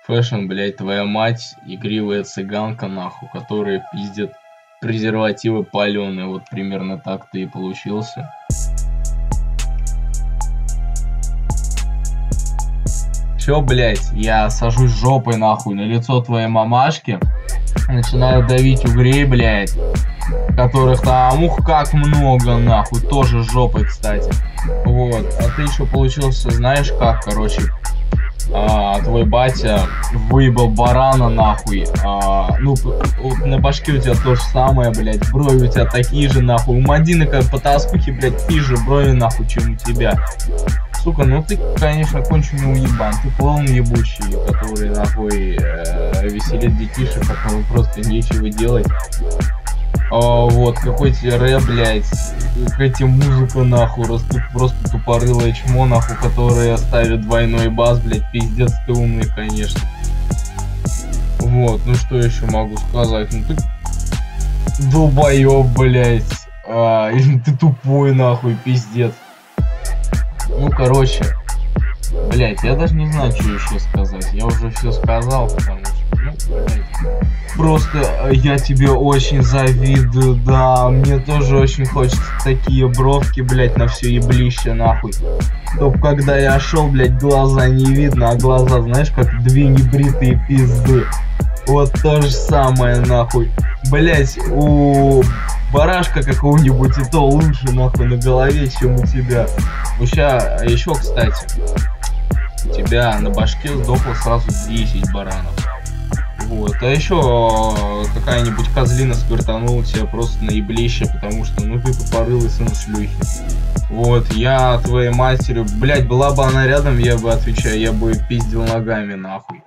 Фэшн, блядь, твоя мать, игривая цыганка, нахуй, которая пиздит презервативы палёные. Вот примерно так ты и получился. Всё, блядь, я сажусь жопой, нахуй, на лицо твоей мамашки. Начинаю давить угрей, блядь, которых там, ух, как много, нахуй, тоже жопой, кстати. Вот, а ты еще получился, знаешь как, короче, твой батя выебал барана, нахуй, ну, на башке у тебя то же самое, блядь, брови у тебя такие же, нахуй, у Мадины как по тоскухе, блядь, такие же брови, нахуй, чем у тебя. Сука, ну ты, конечно, конченый уебан, ты клоун ебучий, который, нахуй, веселит детишек, которому просто нечего делать. Вот, какой тебе рэп, блядь, какая тебе музыка, нахуй, просто тупорылое чмо, нахуй, которое ставит двойной бас, блядь, пиздец, ты умный, конечно. Вот, ну что еще могу сказать, ну ты долбоёб, блядь, или ты тупой, нахуй, пиздец. Ну, короче, блядь, я даже не знаю, что еще сказать, я уже все сказал, потому что, ну, блядь, просто я тебе очень завидую, да, мне тоже очень хочется такие бровки, блядь, на все еблище, нахуй. Чтоб когда я шел, блядь, глаза не видно, а глаза, знаешь, как две небритые пизды. Вот то же самое, нахуй. Блядь, у барашка какого-нибудь и то лучше, нахуй, на голове, чем у тебя. Еще, кстати, у тебя на башке сдохло сразу 10 баранов. Вот, а еще какая-нибудь козлина сквертанула тебя просто на еблище, потому что, ну, ты тупорылый сын шлюхи. Вот, я твоей матери, блядь, была бы она рядом, я бы, отвечаю, я бы пиздил ногами, нахуй.